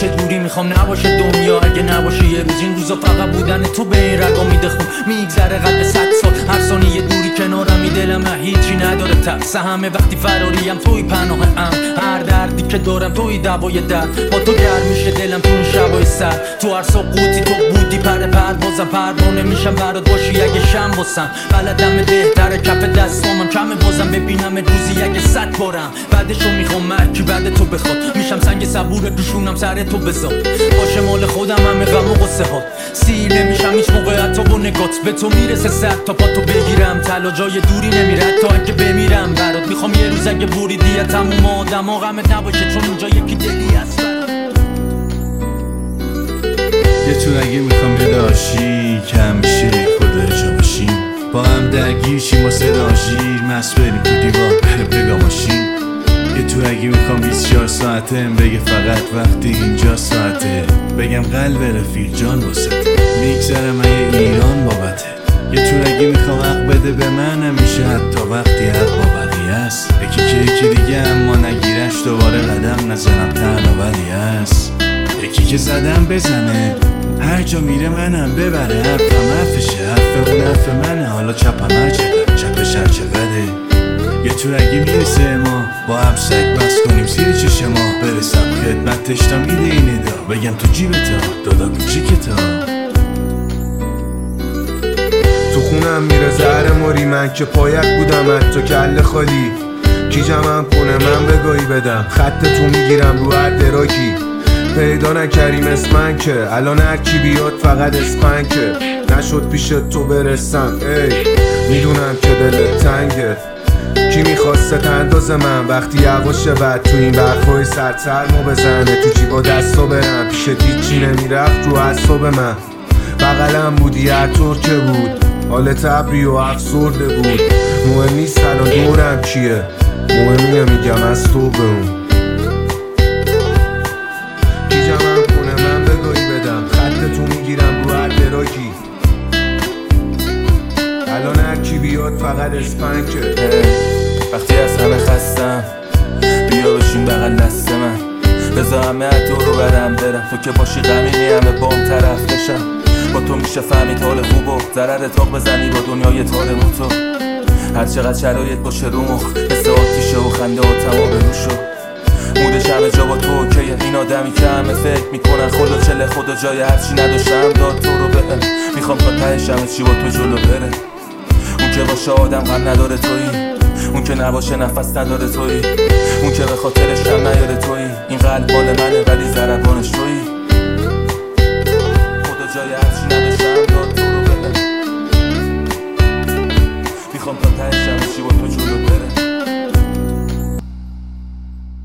باشه دوری، میخوام نباشه دنیا. اگه نباشه یه روز این روزا فقط بودن تو به این رگا میده خون. میگذره قد 100 سال هر ثانیه دوری کنارم، دلم هیچی نداره ترس همه وقتی فراریم توی پناه ام. هر دردی که دارم توی دوای درد، با تو گرم میشه دلم تو این شبای سر. تو هر سقوطی تو بودی پروازم، پروانه میشم برات باشی اگه شم باسم. بلدم بهتره کف دستامم کمه بازم ببینم روزی اگه 100 بارم. بعدشو میخوام مرکی بعد تو بخواد، میشم سنگ صبور روشونم سر تو بذار. باشه مال خودم همه غم و غصه ها، سیر نمیشم هیچ موقع حتی با نگات. به تو میرسه سر تا پا تو بگیرم، تلا جای دوری نمیره تا اگه بمیرم برات. میخوام یه روز اگه بریدی تموم آدم ها غمت نباشه، چون اینجا یکی دلی هست برات. یه تو اگه میخوام جداشی کم میشه خدا جا باشیم، با هم درگیر شیم و صدا شیر مست بریم تو دیوار بره بگا ماشین. یه تو اگه میخوام 24 ساعتم بگه فقط وقتی اینجا ساعته، بگم قلب رفیق جان واسه میگذرم اگه ایران بابته. یه تو اگه میخوام حق بده به من همیشه حتی وقتی حق با بقیه است. یکی که یکی دیگه اما نگیرش دوباره قدم نزنم تنها ولی هست. یکی که زدم بزنه هر جا میره منم ببره، حرفم حرفشه حرف اون حرف منه. حالا چپم هر چقدر چپش هر چقدره. یه تو اگه میرسه ما با هم سگ بس کنیم زیر چشم ما، برسم خدمتش تا میده اینه دا بگم تو جیبتا دادا کوچیکتا. تو خونم میره زهر ماری من که پایک بودم حتی کل خالی. گیجم خونه من بگاهی بدم، خط تو میگیرم رو هر دراکی. پیدا نکریم اسمن که الان هر کی بیاد فقط اسپن که نشد پیش تو برسم. ای میدونم که دلت تنگه، کی میخواسته تنداز من وقتی یواشه بعد تو این برفای سرتر ما بزنه. تو جیبا دستا برم پیشت هیچی نمیرفت رو اعصاب من. بغلم بودی هر طور که بود، حال تبری و افسرده بود. مهم نیست الان دورم کیه، مهمینه میگم از تو به اون. گیجم خونه من بگاهی بدم، خط تو میگیرم رو هر دراکی. الان هر کی بیاد فقط اسپن که وقتی از همه خستم بیا بشین بغل دست من، بذار همه تو رو برم تو که باشی غمینی همه بام طرف بشم. با تو میشه فهمید حال خوب و ضرر تاق بزنی با دنیای تارم تو. هر چقدر شرایط باشه رو مخ حس آتیشه و خنده و تمام روشو. مودش همه جا با تو اوکیه، این آدمی که همه فکر میکنن خدا چله خدا جای هرچی نداشتم داد تو رو بهم. میخوام تا تهش همه چی با تو جلو بره. اون که باشه آدم غم نداره تویی، اون که نباشه نفس نداره تویی، اون که به خاطرش هم نیاره تویی. این قلب مال منه ولی ضربانش